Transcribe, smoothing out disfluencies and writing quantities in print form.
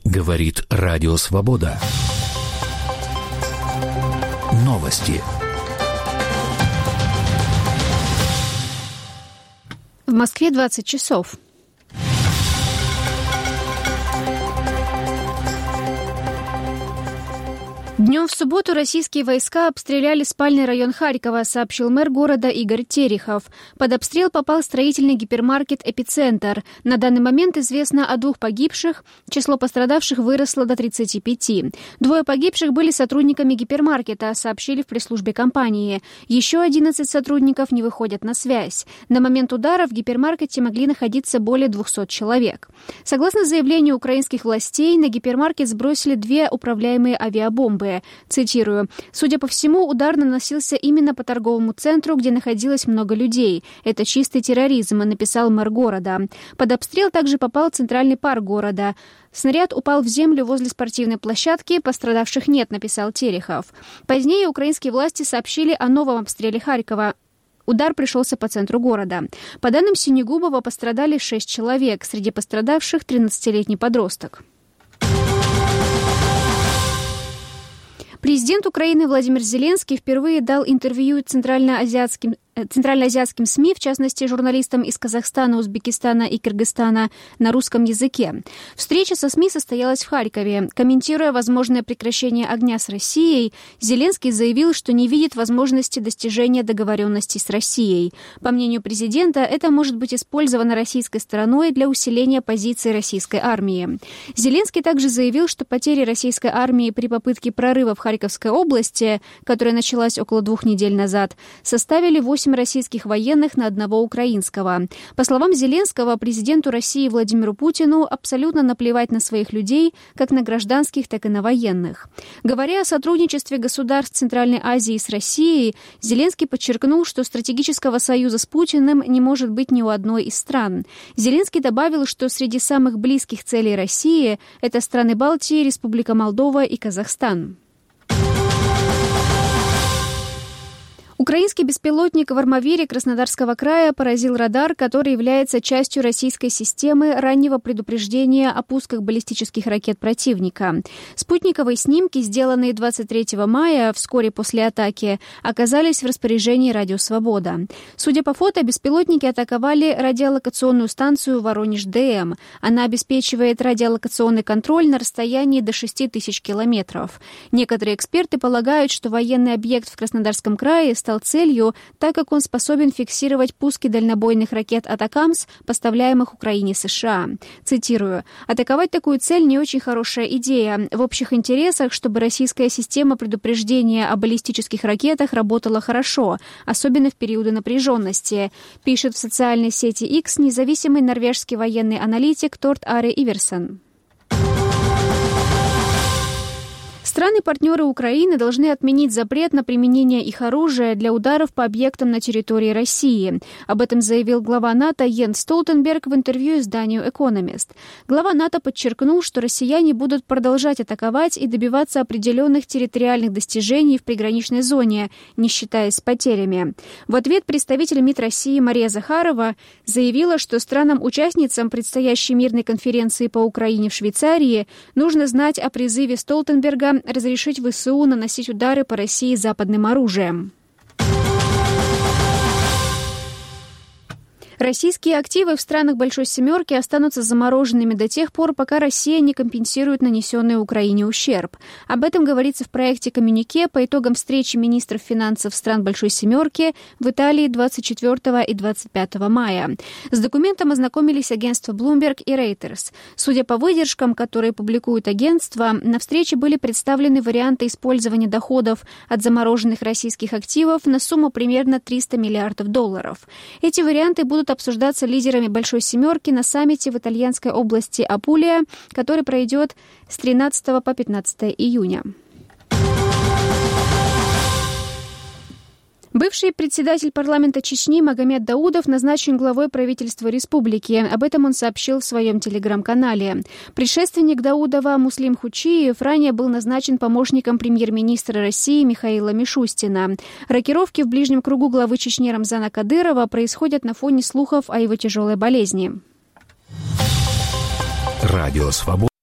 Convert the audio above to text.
Говорит Радио Свобода. Новости. В Москве 20 часов. Днем в субботу российские войска обстреляли спальный район Харькова, сообщил мэр города Игорь Терехов. Под обстрел попал строительный гипермаркет «Эпицентр». На данный момент известно о 2 погибших. Число пострадавших выросло до 35. 2 погибших были сотрудниками гипермаркета, сообщили в пресс-службе компании. Еще 11 сотрудников не выходят на связь. На момент удара в гипермаркете могли находиться более 200 человек. Согласно заявлению украинских властей, на гипермаркет сбросили 2 управляемые авиабомбы. Цитирую. «Судя по всему, удар наносился именно по торговому центру, где находилось много людей. Это чистый терроризм», написал мэр города. Под обстрел также попал центральный парк города. Снаряд упал в землю возле спортивной площадки, пострадавших нет, написал Терехов. Позднее украинские власти сообщили о новом обстреле Харькова. Удар пришелся по центру города. По данным Синегубова, пострадали 6 человек. Среди пострадавших 13-летний подросток. Президент Украины Владимир Зеленский впервые дал интервью центральноазиатским СМИ, в частности, журналистам из Казахстана, Узбекистана и Кыргызстана на русском языке. Встреча со СМИ состоялась в Харькове. Комментируя возможное прекращение огня с Россией, Зеленский заявил, что не видит возможности достижения договоренности с Россией. По мнению президента, это может быть использовано российской стороной для усиления позиций российской армии. Зеленский также заявил, что потери российской армии при попытке прорыва в Харьковской области, которая началась около 2 недель назад, составили 8 российских военных на 1 украинского. По словам Зеленского, президенту России Владимиру Путину абсолютно наплевать на своих людей, как на гражданских, так и на военных. Говоря о сотрудничестве государств Центральной Азии с Россией, Зеленский подчеркнул, что стратегического союза с Путиным не может быть ни у одной из стран. Зеленский добавил, что среди самых близких целей России – это страны Балтии, Республика Молдова и Казахстан. Украинский беспилотник в Армавире Краснодарского края поразил радар, который является частью российской системы раннего предупреждения о пусках баллистических ракет противника. Спутниковые снимки, сделанные 23 мая, вскоре после атаки, оказались в распоряжении Радио Свобода. Судя по фото, беспилотники атаковали радиолокационную станцию Воронеж-ДМ. Она обеспечивает радиолокационный контроль на расстоянии до 6000 километров. Некоторые эксперты полагают, что военный объект в Краснодарском крае стал целью, так как он способен фиксировать пуски дальнобойных ракет «Атакамс», поставляемых Украине США. Цитирую. «Атаковать такую цель не очень хорошая идея. В общих интересах, чтобы российская система предупреждения о баллистических ракетах работала хорошо, особенно в периоды напряженности», пишет в социальной сети X независимый норвежский военный аналитик Торт Аре Иверсон. Страны-партнеры Украины должны отменить запрет на применение их оружия для ударов по объектам на территории России. Об этом заявил глава НАТО Йенс Столтенберг в интервью изданию «Экономист». Глава НАТО подчеркнул, что россияне будут продолжать атаковать и добиваться определенных территориальных достижений в приграничной зоне, не считаясь с потерями. В ответ представитель МИД России Мария Захарова заявила, что странам-участницам предстоящей мирной конференции по Украине в Швейцарии нужно знать о призыве Столтенберга разрешить ВСУ наносить удары по России западным оружием. Российские активы в странах Большой Семерки останутся замороженными до тех пор, пока Россия не компенсирует нанесенный Украине ущерб. Об этом говорится в проекте коммюнике по итогам встречи министров финансов стран Большой Семерки в Италии 24 и 25 мая. С документом ознакомились агентства Bloomberg и Reuters. Судя по выдержкам, которые публикуют агентства, на встрече были представлены варианты использования доходов от замороженных российских активов на сумму примерно $300 миллиардов. Эти варианты будут обсуждаться лидерами Большой Семерки на саммите в итальянской области Апулия, который пройдет с 13 по 15 июня. Бывший председатель парламента Чечни Магомед Даудов назначен главой правительства республики. Об этом он сообщил в своем телеграм-канале. Предшественник Даудова Муслим Хучиев ранее был назначен помощником премьер-министра России Михаила Мишустина. Рокировки в ближнем кругу главы Чечни Рамзана Кадырова происходят на фоне слухов о его тяжелой болезни. Радио Свобода.